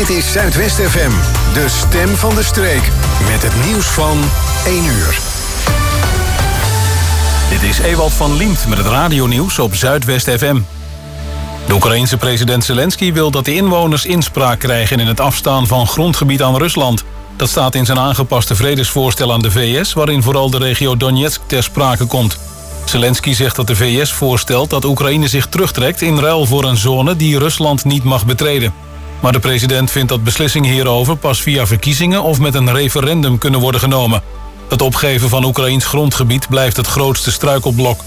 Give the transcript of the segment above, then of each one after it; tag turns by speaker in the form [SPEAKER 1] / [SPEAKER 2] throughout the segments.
[SPEAKER 1] Dit is Zuidwest FM, de stem van de streek. Met het nieuws van 1 uur.
[SPEAKER 2] Dit is Ewald van Liemt met het radionieuws op Zuidwest FM. De Oekraïense president Zelensky wil dat de inwoners inspraak krijgen in het afstaan van grondgebied aan Rusland. Dat staat in zijn aangepaste vredesvoorstel aan de VS, waarin vooral de regio Donetsk ter sprake komt. Zelensky zegt dat de VS voorstelt dat Oekraïne zich terugtrekt in ruil voor een zone die Rusland niet mag betreden. Maar de president vindt dat beslissingen hierover pas via verkiezingen of met een referendum kunnen worden genomen. Het opgeven van Oekraïns grondgebied blijft het grootste struikelblok.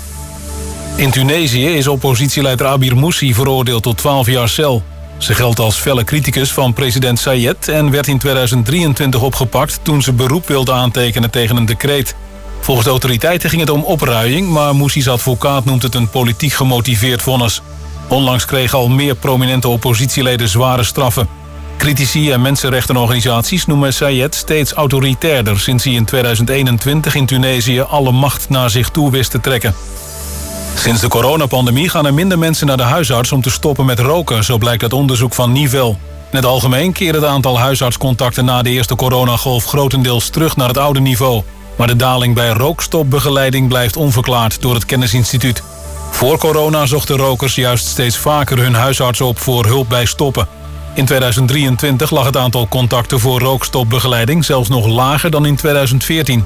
[SPEAKER 2] In Tunesië is oppositieleider Abir Moussi veroordeeld tot 12 jaar cel. Ze geldt als felle criticus van president Sayed en werd in 2023 opgepakt toen ze beroep wilde aantekenen tegen een decreet. Volgens de autoriteiten ging het om opruiing, maar Moussis advocaat noemt het een politiek gemotiveerd vonnis. Onlangs kregen al meer prominente oppositieleden zware straffen. Critici en mensenrechtenorganisaties noemen Sayed steeds autoritairder sinds hij in 2021 in Tunesië alle macht naar zich toe wist te trekken. Sinds de coronapandemie gaan er minder mensen naar de huisarts om te stoppen met roken, zo blijkt uit onderzoek van Nivel. In het algemeen keert het aantal huisartscontacten na de eerste coronagolf grotendeels terug naar het oude niveau. Maar de daling bij rookstopbegeleiding blijft onverklaard door het Kennisinstituut. Voor corona zochten rokers juist steeds vaker hun huisarts op voor hulp bij stoppen. In 2023 lag het aantal contacten voor rookstopbegeleiding zelfs nog lager dan in 2014.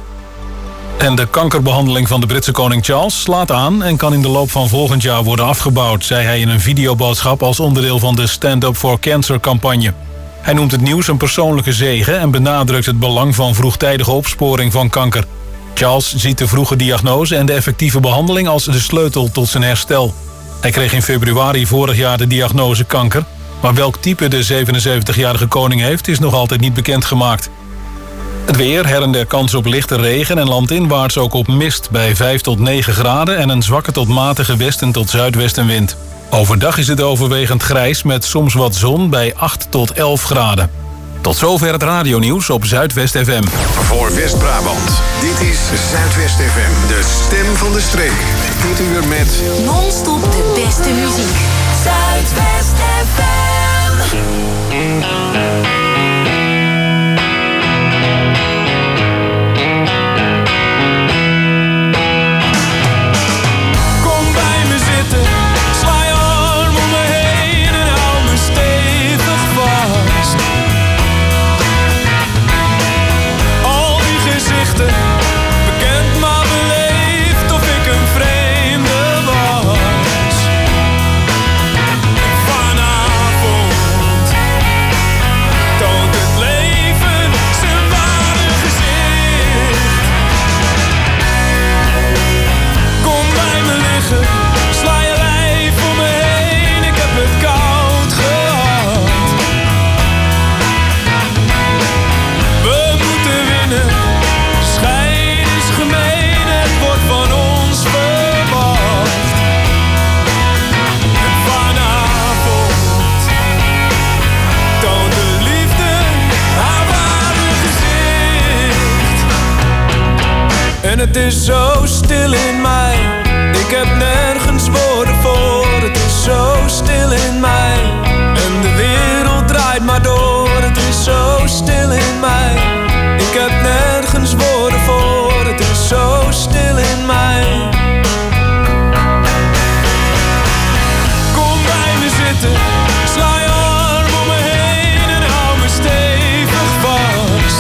[SPEAKER 2] En de kankerbehandeling van de Britse koning Charles slaat aan en kan in de loop van volgend jaar worden afgebouwd, zei hij in een videoboodschap als onderdeel van de Stand Up for Cancer campagne. Hij noemt het nieuws een persoonlijke zege en benadrukt het belang van vroegtijdige opsporing van kanker. Charles ziet de vroege diagnose en de effectieve behandeling als de sleutel tot zijn herstel. Hij kreeg in februari vorig jaar de diagnose kanker, maar welk type de 77-jarige koning heeft is nog altijd niet bekendgemaakt. Het weer, her en der kans op lichte regen en landinwaarts ook op mist bij 5 tot 9 graden en een zwakke tot matige westen tot zuidwestenwind. Overdag is het overwegend grijs met soms wat zon bij 8 tot 11 graden. Tot zover het radionieuws op Zuidwest FM.
[SPEAKER 1] Voor West-Brabant, dit is Zuidwest FM, de stem van de streek. Dit uur met
[SPEAKER 3] non-stop de beste muziek. Zuidwest FM.
[SPEAKER 4] Kom bij me zitten, sla je arm om me heen en hou me stevig vast. Al die gezichten, bekend maar beleefd of ik een vreemde was. Vanavond toont het leven zijn ware gezicht. Kom bij me liggen, sla je lijf om me heen, ik heb het koud gehad. We moeten winnen, de schijn is gemeen, het wordt van ons verwacht. En vanavond toont de liefde haar ware gezicht. En het is zo stil in mij, ik heb nergens woorden voor. Het is zo stil in mij en de wereld draait maar door. Het is zo stil in mij, ik heb nergens woorden voor. Het is zo stil in mij. Kom bij me zitten, sla je arm om me heen en hou me stevig vast.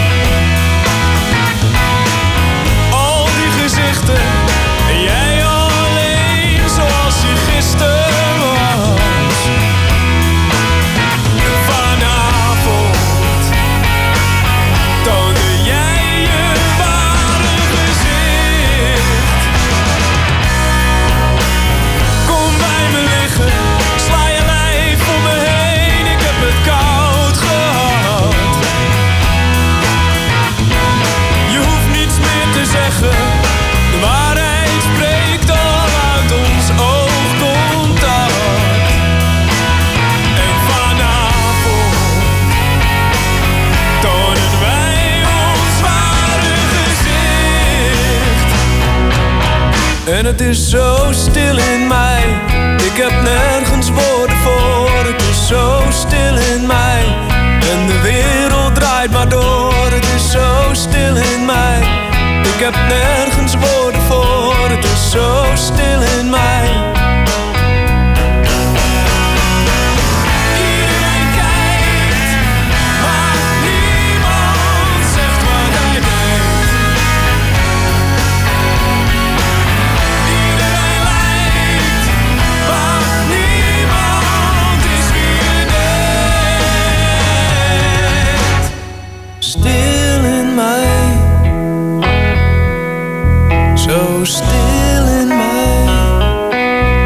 [SPEAKER 4] Al die gezichten en jij alleen zoals je gisteren was. En vanavond toonde jij je ware gezicht. Kom bij me liggen, sla je lijf om me heen, ik heb het koud gehad. Je hoeft niets meer te zeggen, de waarheid spreekt al uit ons oogcontact. En vanavond tonen wij ons ware gezicht. En het is zo stil in mij, ik heb nergens woorden voor. Het is zo stil in mij wereld draait maar door. Het is zo stil in mij. Ik heb nergens woorden voor. Het is zo stil in mij. Iedereen kijkt, maar niemand zegt wat hij denkt. Iedereen lijkt, maar niemand is wie je denkt. Stil in mij. Zo stil in mij.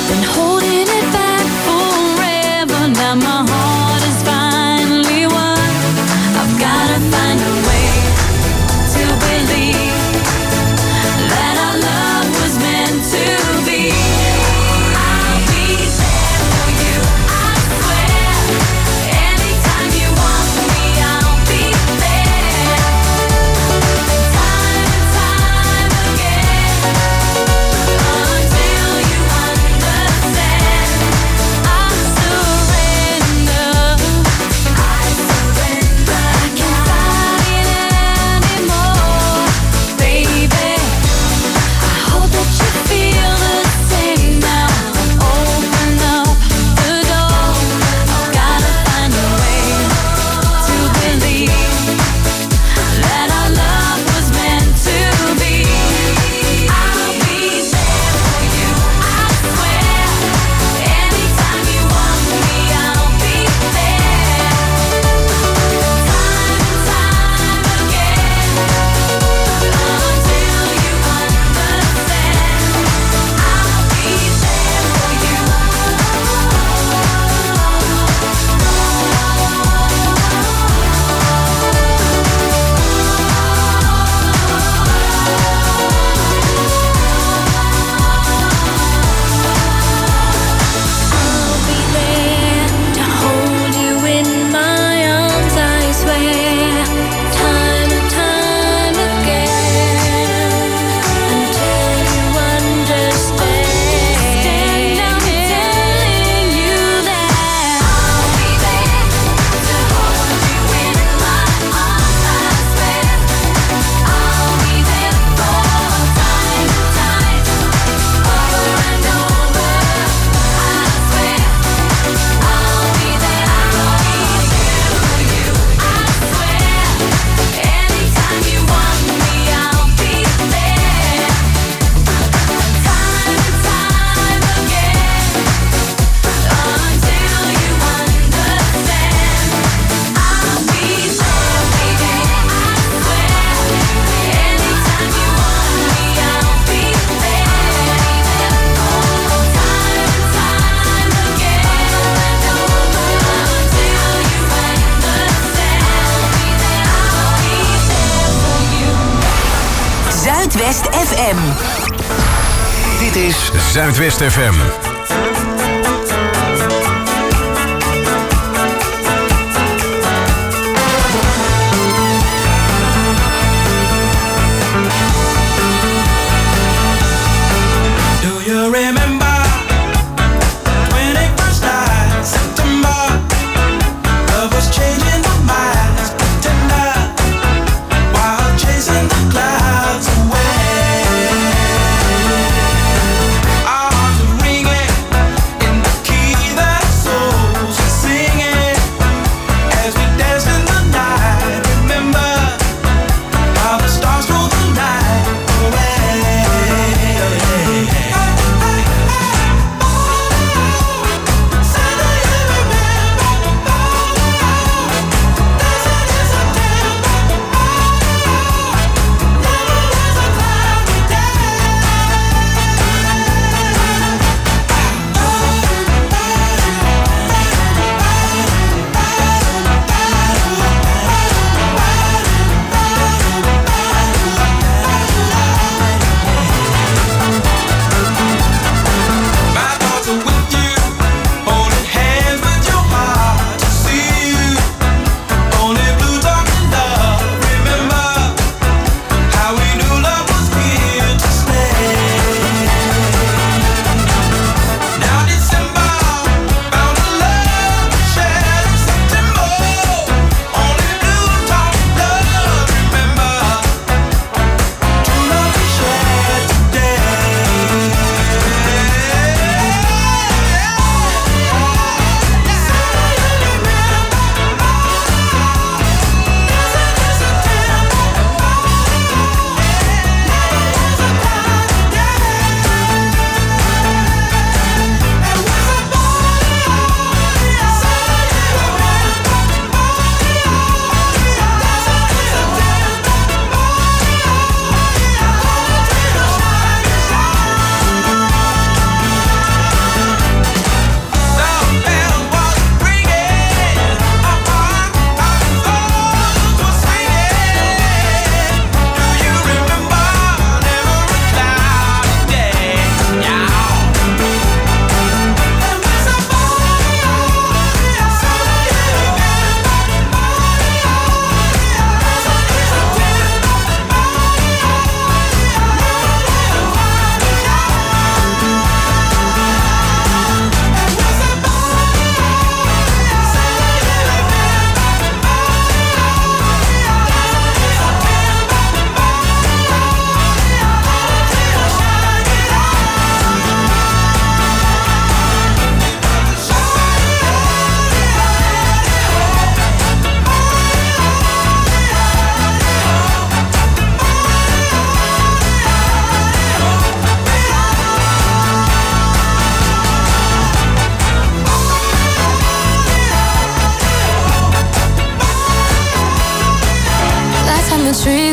[SPEAKER 3] Zuidwest FM.
[SPEAKER 1] Dit is Zuidwest FM.
[SPEAKER 5] Ringing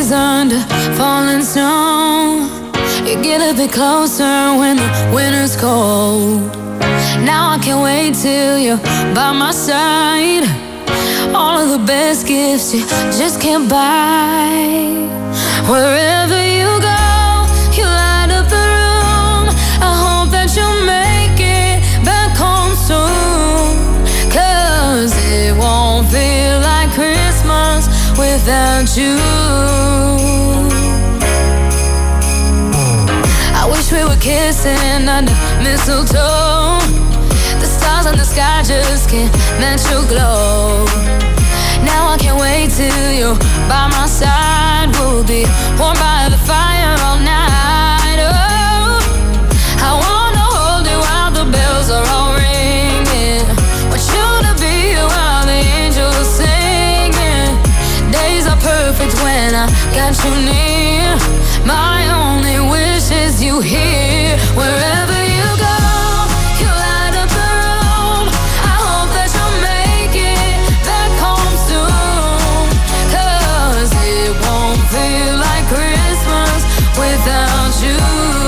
[SPEAKER 5] days under falling snow. You get a bit closer when the winter's cold. Now I can't wait till you're by my side. All of the best gifts you just can't buy. Wherever you go, you light up the room. I hope that you'll make it back home soon. 'Cause it won't feel like Christmas without you. I wish we were kissing under mistletoe. The stars in the sky just can't match your glow. Now I can't wait till you're by my side. We'll be warm by the fire all night. Oh, I wanna hold you while the bells are all ringing. Want you to be here while the angels singing. Days are perfect when I got you near. My only wish is you here. Wherever you go, you light up the room. I hope that you'll make it back home soon. 'Cause it won't feel like Christmas without you.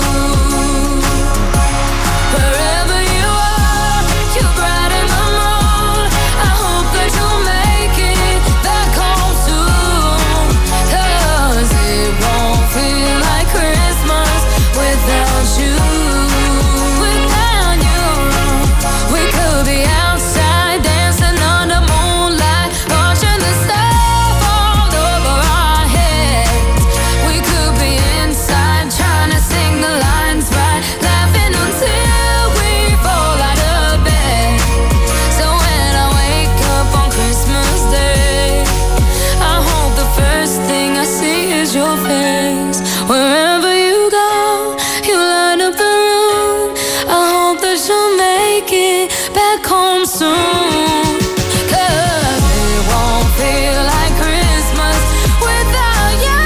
[SPEAKER 5] Wherever you are, you're bright in the moon. I hope that you'll make it back home soon. 'Cause it won't feel like Christmas without you. Without you, we could be outside dancing under moonlight, watching the snow fall over our heads. We could be inside trying to sing the lines right, laughing until we fall out of bed. So when I wake up on Christmas Day, I hope the first thing I see is your face. Wherever you go, you light up the room. I hope that you'll make it back home soon. 'Cause it won't feel like Christmas without you.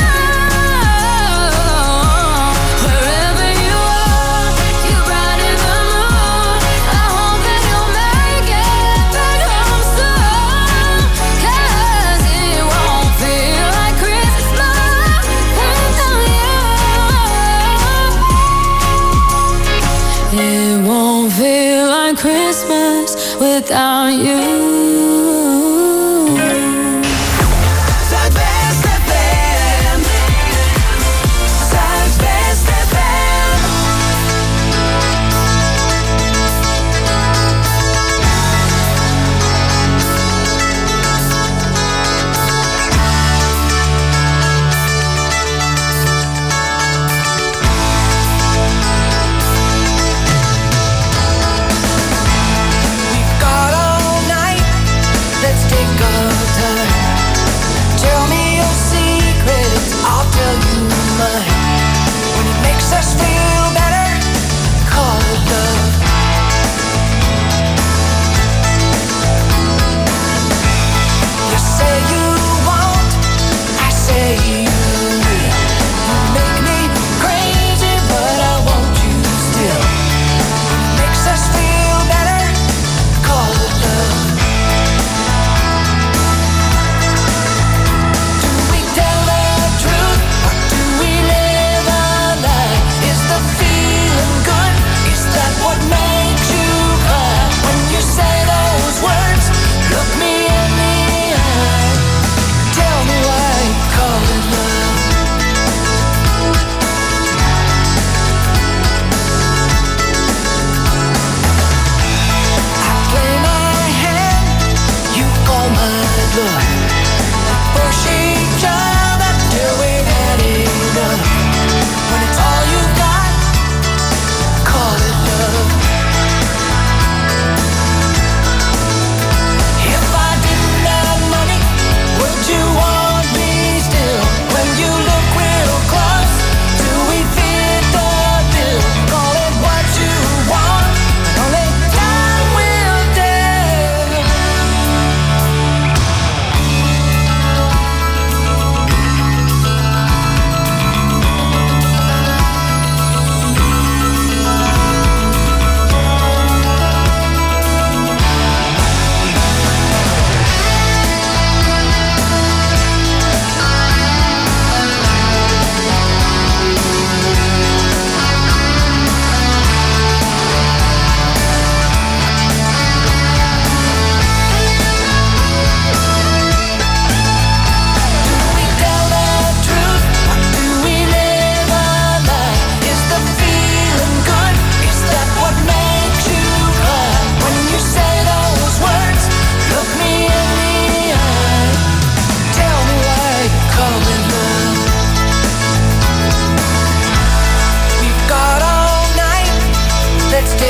[SPEAKER 5] Wherever you are, you're bright in the moon. I hope that you'll make it back home soon. 'Cause it won't feel like Christmas without you. It won't feel like Christmas without you.
[SPEAKER 3] Zuidwest FM. Zuidwest FM.
[SPEAKER 4] Got all night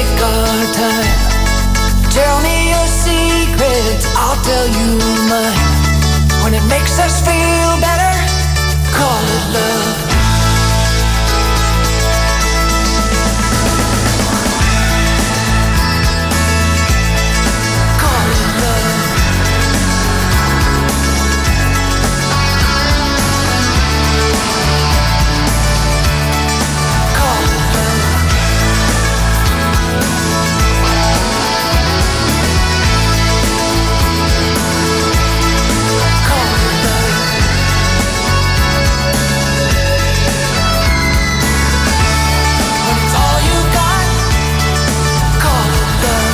[SPEAKER 3] take our time. Tell me your secrets, I'll tell you mine. When it makes us feel better, call it love. Call it love. Call it love. Call it love. When it's all you got, call it love.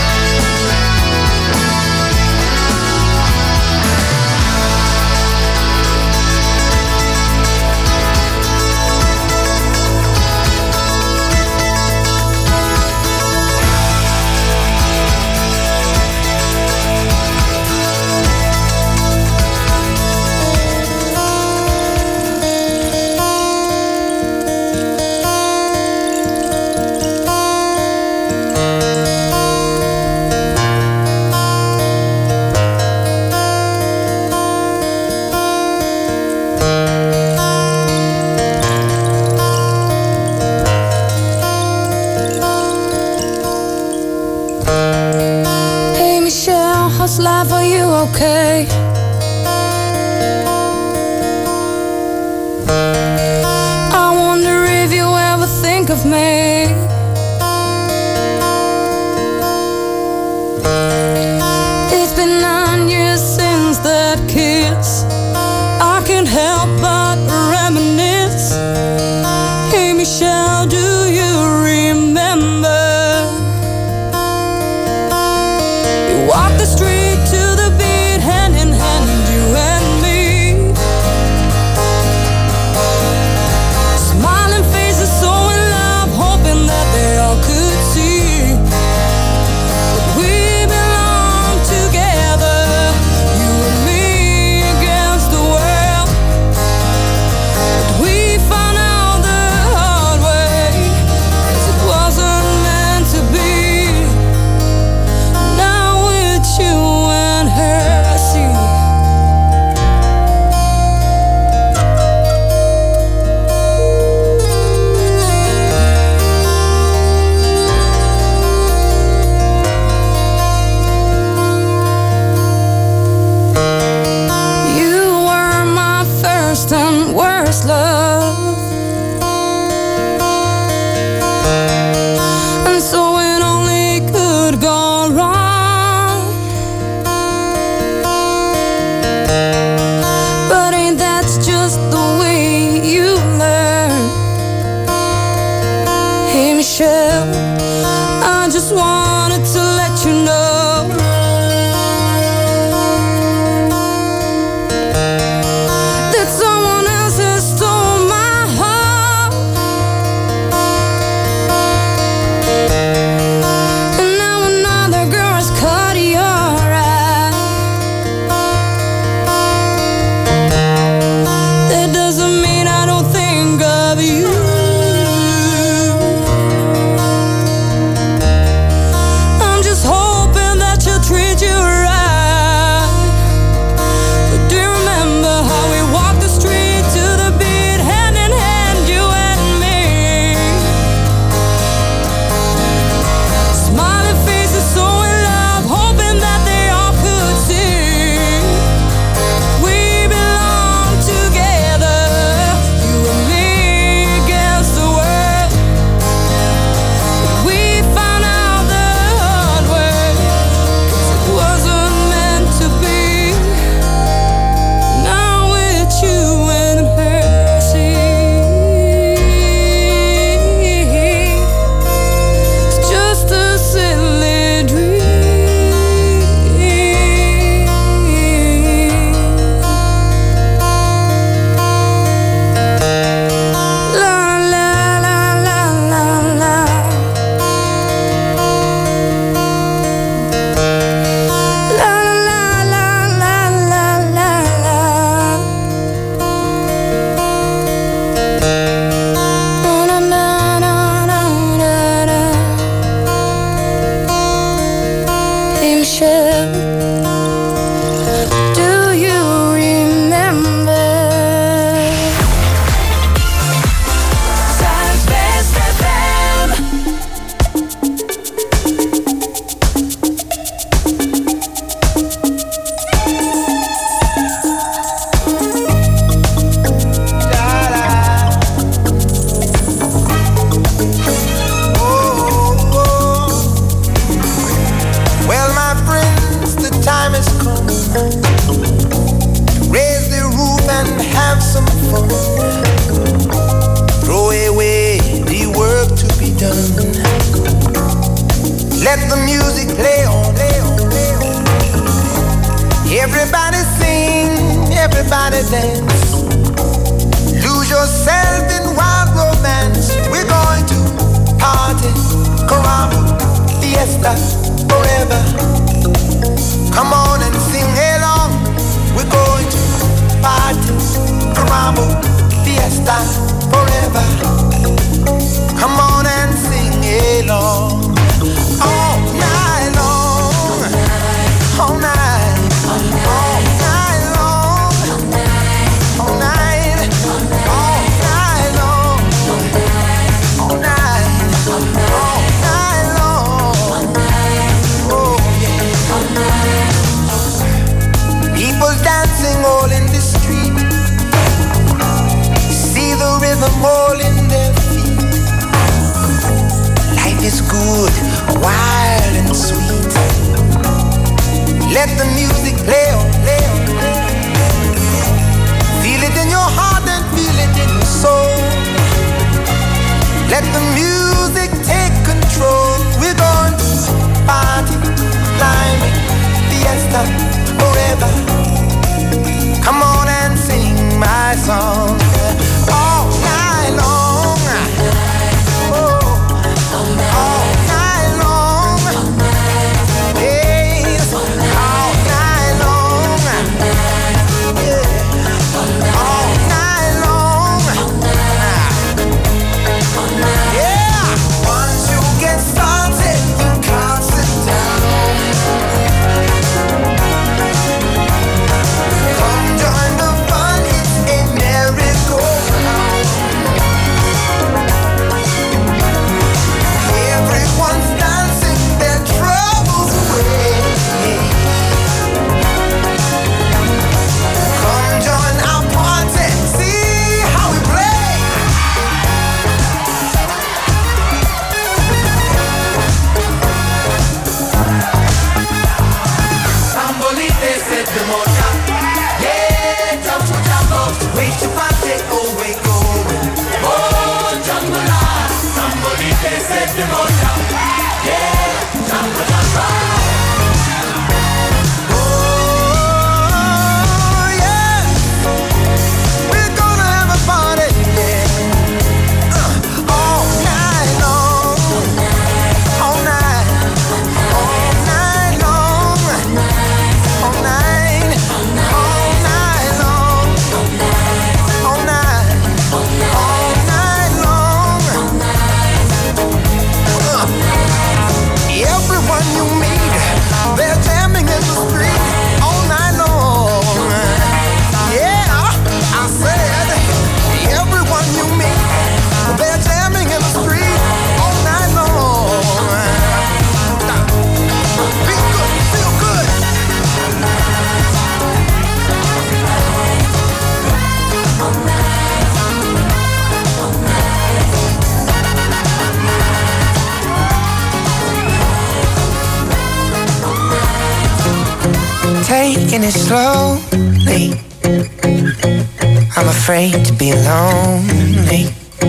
[SPEAKER 5] Hey Michelle, how's life? Are you okay? I wonder if you ever think of me. It's been 9 years since that kiss. I can't help but reminisce. Hey Michelle, do you remember? You walked the street to the beat, hand in hand, you and me. Smiling faces, so in love, hoping that they all could see that we belong together, you and me against the world. But we found out the hard way, 'cause it wasn't meant to be. Now with you and her, I see. You were my first and worst love, and so it only could go wrong. But ain't that just the way you learn? Hey Michelle, I just wanted to let you know that someone else has stole my heart. And now another girl has cut your eye. That doesn't mean I don't think of you. station. Do you remember? Zuidwest FM.
[SPEAKER 6] Let the music play on. Everybody sing, everybody dance. Lose yourself in wild romance. We're going to party, caramba, fiesta, forever. Come on and sing along. We're going to party, caramba, fiesta, forever. Come on and sing along. All night long, all night, all night long, all night, all night long, all night, all night long. Oh yeah. People dancing all in the street. See the rhythm all in their feet. Life is good, wild and sweet. Let the music play on, play on, play on. Feel it in your heart and feel it in your soul. Let the music take control. We're going to party, climbing, fiesta, forever. Come on and sing my song all night long. Taking it slowly. I'm afraid to be lonely.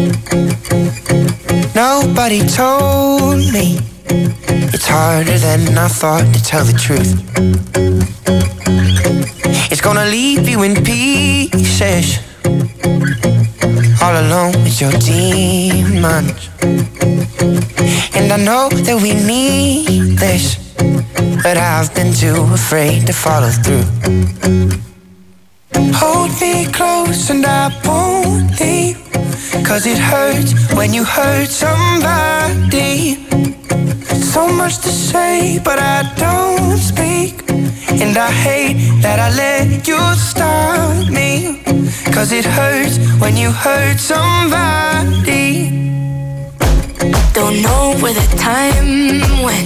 [SPEAKER 6] Nobody told me it's harder than I thought to tell the truth. It's gonna leave you in pieces, all alone with your demons. And I know that we need this, but I've been too afraid to follow through. Hold me close and I won't leave, 'cause it hurts when you hurt somebody. So much to say, but I don't speak. And I hate that I let you stop me, 'cause it hurts when you hurt somebody.
[SPEAKER 5] Don't know where the time went.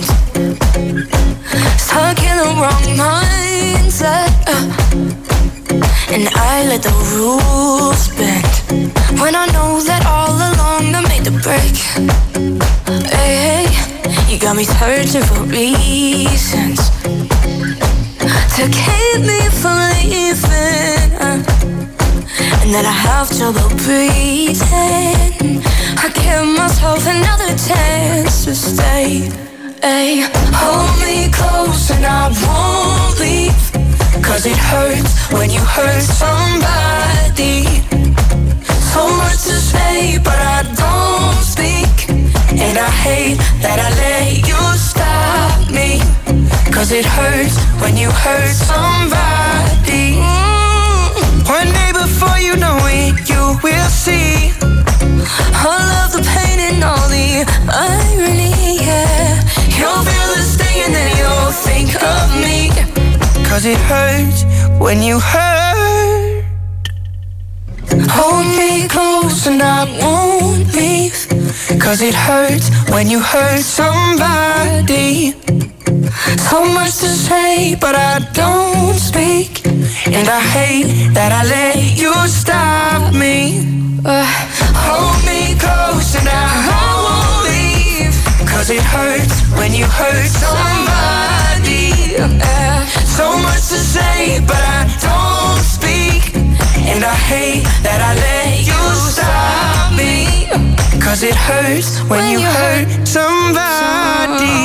[SPEAKER 5] Stuck in the wrong mindset, and I let the rules bend, when I know that all along I made the break. Hey, you got me searching for reasons to keep me from leaving, and that I have trouble breathing. I give myself another chance to stay. Hey, hold me close and I won't leave, 'cause it hurts when you hurt somebody. So much to say, but I don't speak. And I hate that I let you stop me, 'cause it hurts when you hurt somebody. One day before you know it, you will see all of the pain and all the irony, yeah. You'll feel the sting and then you'll think of me, 'cause it hurts when you hurt. Hold me close and I won't leave, 'cause it hurts when you hurt somebody. So much to say, but I don't speak. And I hate that I let you stop me. Hold me close and I won't leave, 'cause it hurts when you hurt somebody. So much to say, but I don't speak. And I hate that I let you stop me, 'cause it hurts when you hurt somebody.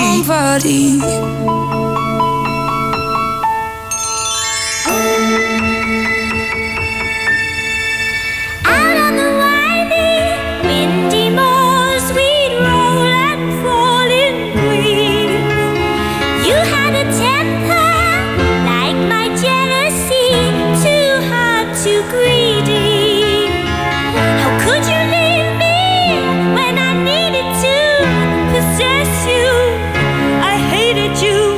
[SPEAKER 7] Out on the winding, windy moors, we'd roll and fall in green. You had a temper like my jealousy, too hard, too greedy. How could you leave me when I needed to possess you? I hated you.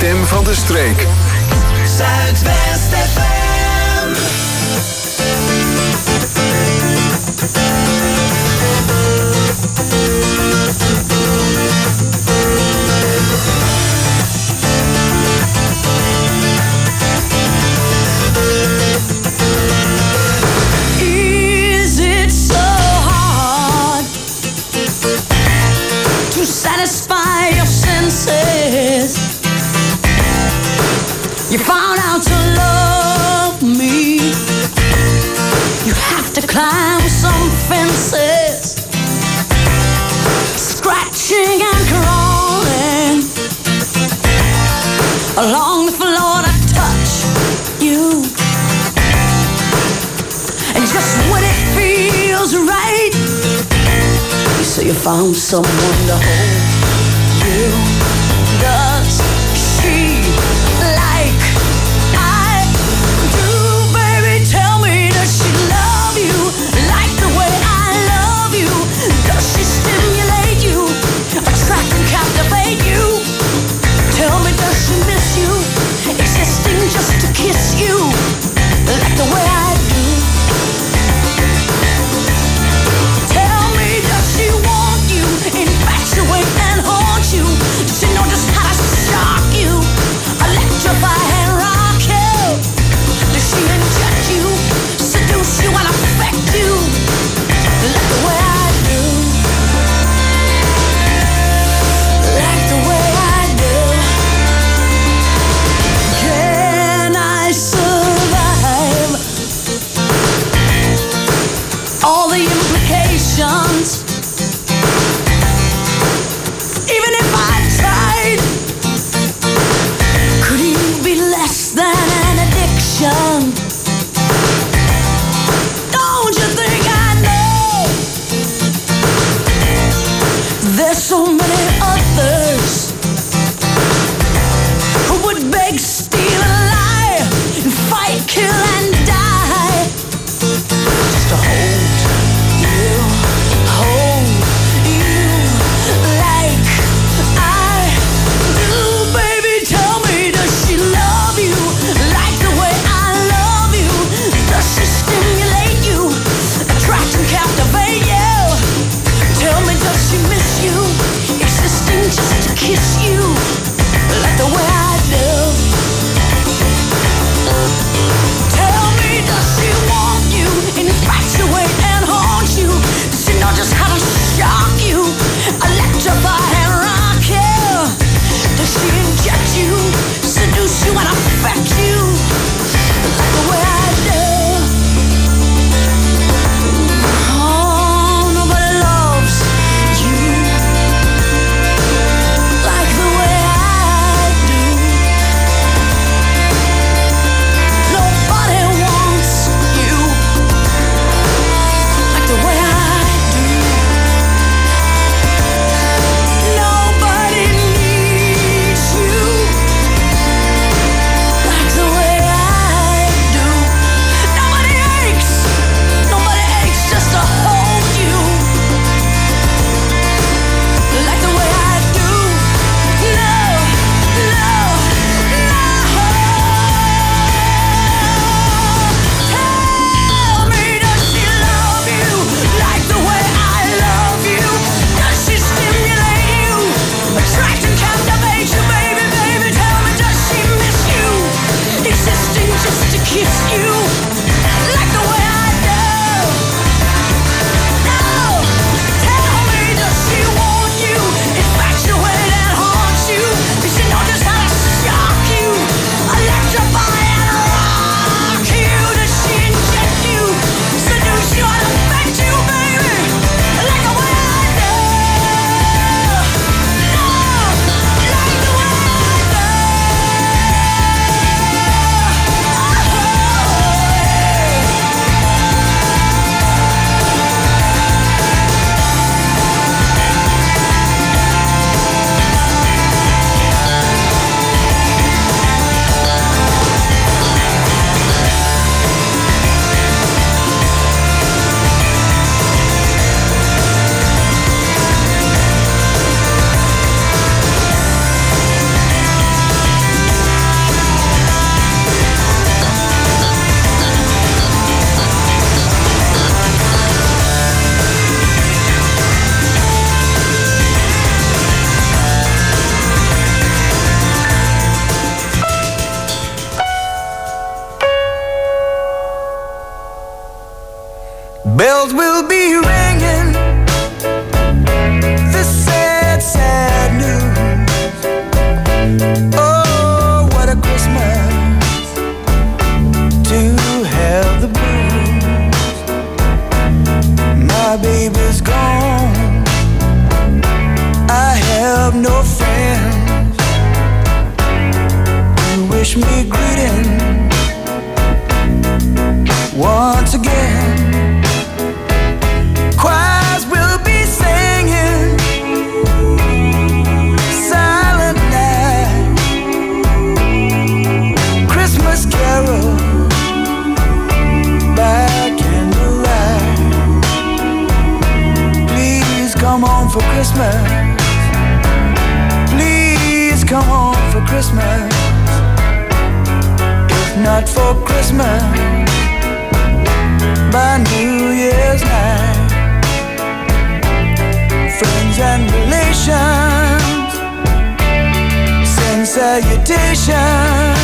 [SPEAKER 1] stem van de streek.
[SPEAKER 3] Zuidwest FM.
[SPEAKER 8] Is it so hard to satisfy your senses? You found out to love me. You have to climb some fences, scratching and crawling along the floor to touch you. And just when it feels right, you say you found someone to hold you. Does she like I do, baby? Tell me, does she love you like the way I love you? Does she stimulate you, attract and captivate you? Tell me, does she miss you, existing just to kiss you like the way I do? Tell me, does she want you, infatuate and haunt you? Does she know just how to shock you, electrify and rock you? Does she inject you, seduce you and affect you like the way I do? Like the way I do. Can I survive all the implications? Even if I tried, could you be less than an addiction? Don't you think I know there's so many others who would beg, steal, and lie, and fight, kill, and die just to hold you like I do, baby. Tell me, does she love you like the way I love you? Does she stimulate you, attract and captivate you? Tell me, does she miss you, existing just to kiss you like the way I do? Tell me, does she want you, infatuate and haunt you? Does she know just how to shock you, electrify and rock you? Does she inject you, seduce you and affect you like the way I do? Oh, nobody loves you like the way I do.
[SPEAKER 9] have no friends who wish me greeting once again. Choirs will be singing Silent Night, Christmas carol by candlelight. Please come home for Christmas. Please come home for Christmas. If not for Christmas, by New Year's night. Friends and relations send salutations.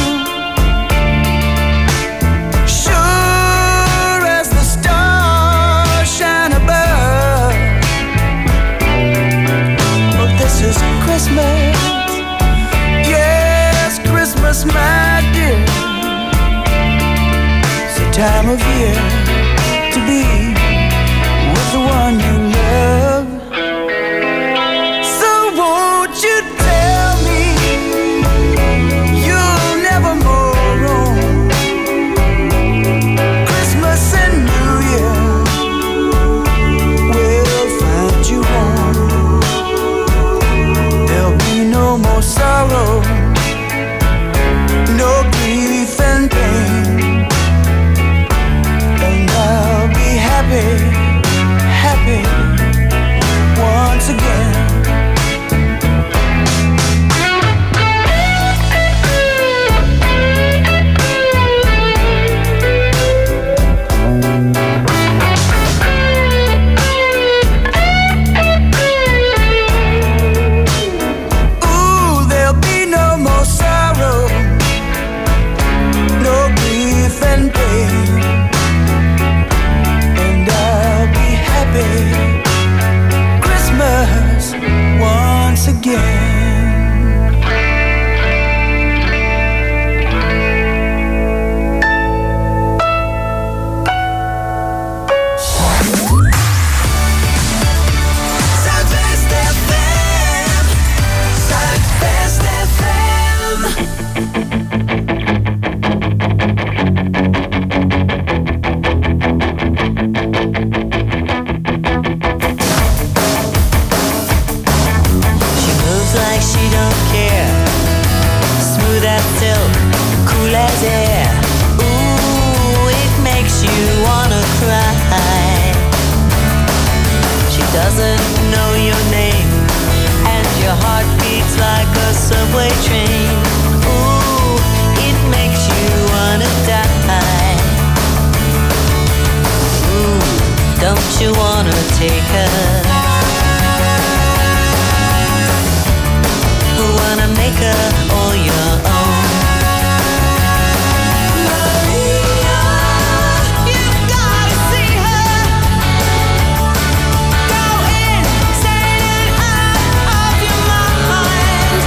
[SPEAKER 9] Sure as the stars shine above. Oh, this is Christmas. Yes, Christmas, my dear. It's the time of year to be with the one you love. So won't you tell me you'll never more roam? Christmas and New Year will find you home. There'll be no more sorrow, no grief and pain. I'll be happy, happy once again. Ooh, there'll be no more sorrow, no grief and pain. Christmas once again. Zuidwest FM, Zuidwest FM. She don't care. Smooth as silk, cool as air. Ooh, it makes you wanna cry. She doesn't know your name, and your heart beats like a subway train. Ooh, it makes you wanna die. Ooh, don't you wanna take her? Wanna make her all your own. Maria, you've gotta see her. Go insane and out of your mind.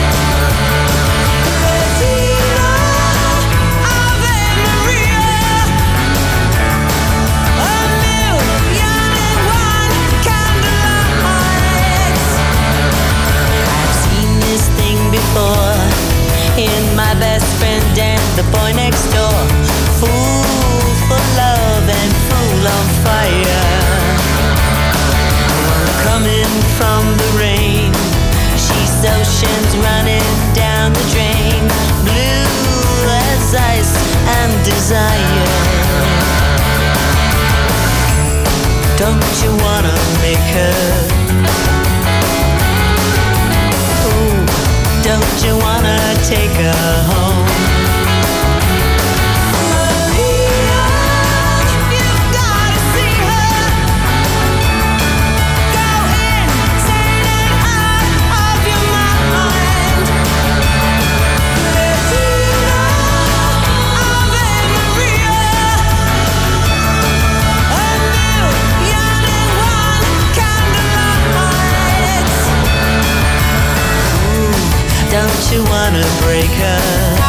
[SPEAKER 9] Bettina, Ave Maria. A million and one candlelights. I've seen this thing before in my best friend and the boy next door. Fool for love and fool on fire. Coming from the rain, she's oceans running down the drain. Blue as ice and desire. Don't you wanna make her? Don't you wanna take her home? Maria, you've gotta see her. Go insane and out of your mind. Bettina, Ave Maria. A million and one candlelights. Don't you wanna break her?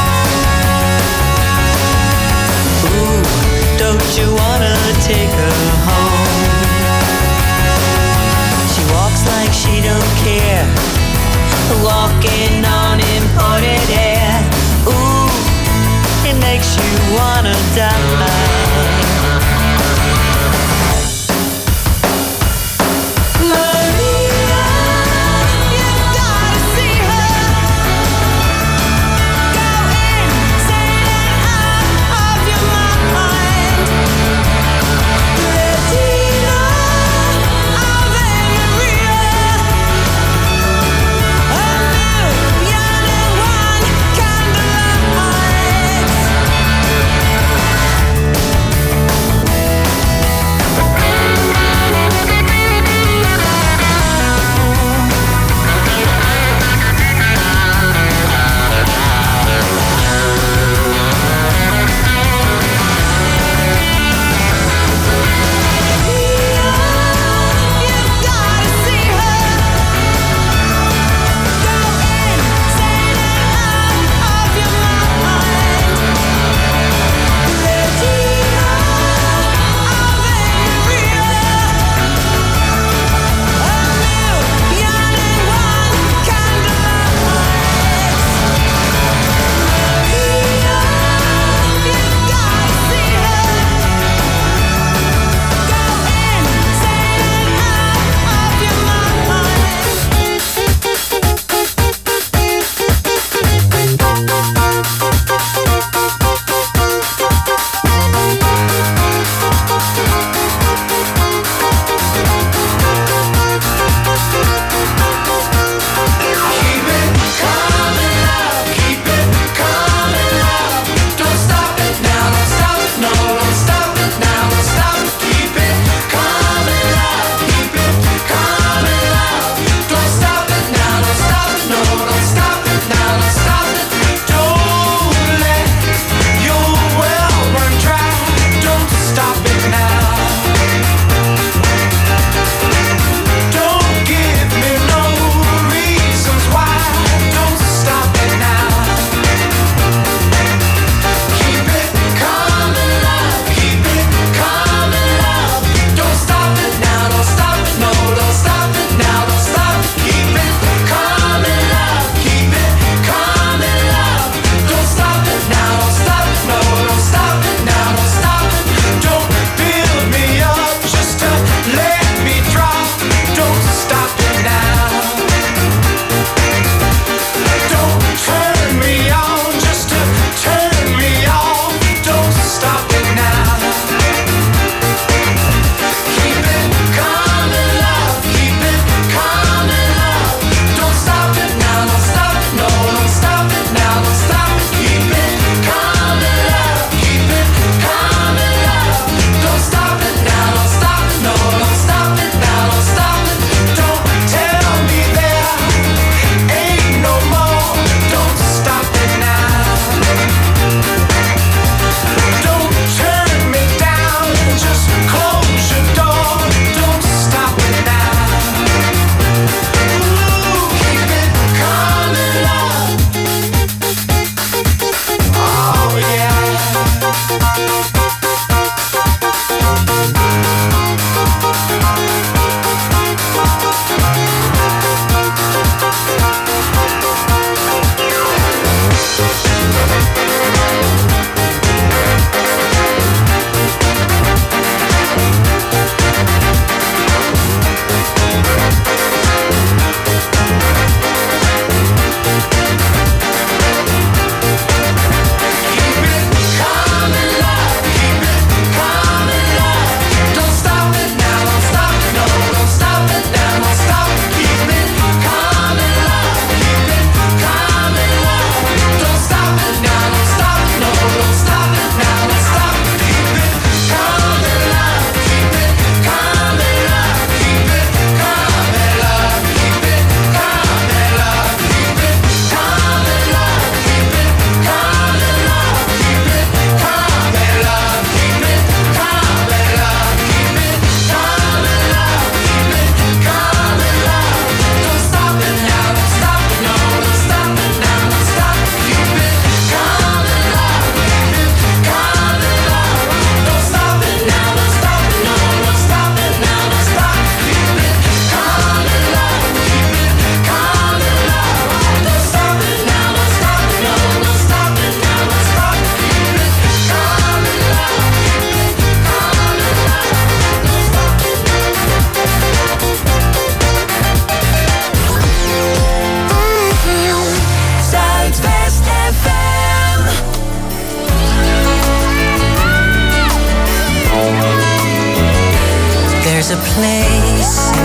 [SPEAKER 9] Ooh, don't you wanna take her home? She walks like she don't care, walking on imported air. Ooh, it makes you wanna die.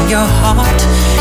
[SPEAKER 6] your heart